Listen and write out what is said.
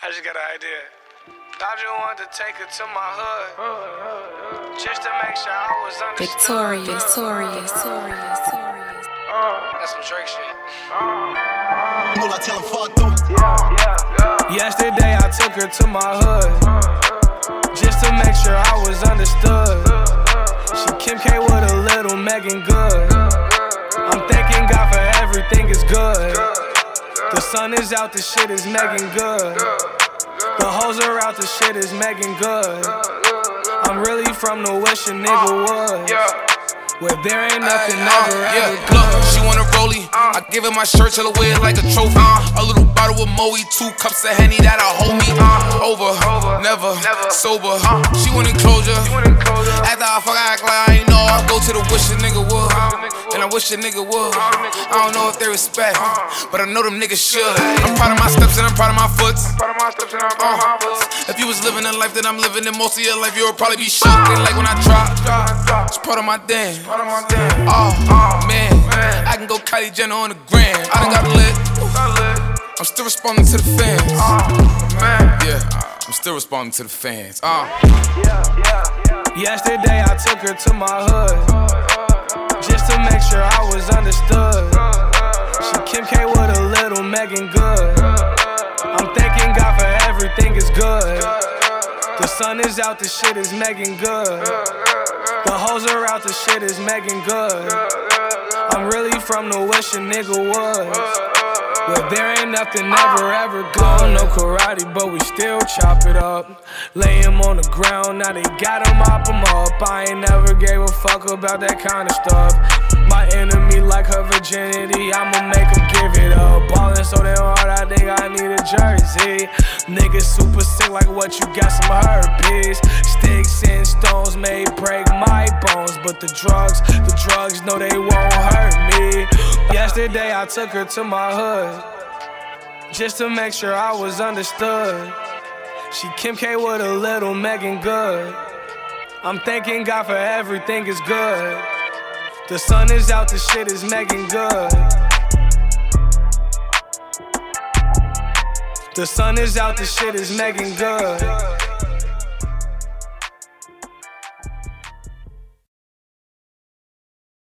I just got an idea. I just wanted to take her to my hood, just to make sure I was understood. Victorious. That's some Drake shit. Moula, tell him fuck them. Yesterday I took her to my hood, just to make sure I was understood. She Kim K with a little Megan Good. I'm thanking God for everything is good. The sun is out, the shit is Megan Good. The hoes are out, the shit is Megan Good. I'm really from the wish a nigga would, where there ain't nothing ever good. Look, she want a rollie. I give her my shirt till I wear it like a trophy. A little bottle of Moe, 2 cups of Henny that'll hold me over, never sober. She want enclosure. After I fuck, I act like I ain't know. I go to the wish a nigga would, and I wish a nigga would. I don't know if they respect, but I know them niggas should. I'm proud of my steps and I'm proud of my foots. If you was living the life that I'm living, then most of your life you would probably be shook. They like when I drop, it's part of my dance. Oh man, I can go Kylie Jenner on the gram. I done got lit. I'm still responding to the fans. Yeah, I'm still responding to the fans. Yesterday I took her to my hood, just to make sure I was understood. She Kim K with a little Megan Good. I'm thanking God for everything is good. The sun is out, the shit is Megan Good. The hoes are out, the shit is Megan Good. I'm really from the wish a nigga would, where there ain't nothing ever good. No karate, but we still chop it up. Lay him on the ground, now they gotta mop him up. I ain't never gave a fuck about that kind of stuff. My enemy like her virginity, I'ma make him give it up. Ballin' so damn hard, I think I need a jersey. Niggas super sick like what, you got some herpes. Sticks and stones may break my bones, but the drugs know they won't hurt me. Yesterday I took her to my hood, just to make sure I was understood. She Kim K with a little Megan Good. I'm thanking God for everything is good. The sun is out, the shit is Megan Good. The sun is out, the shit is Megan Good.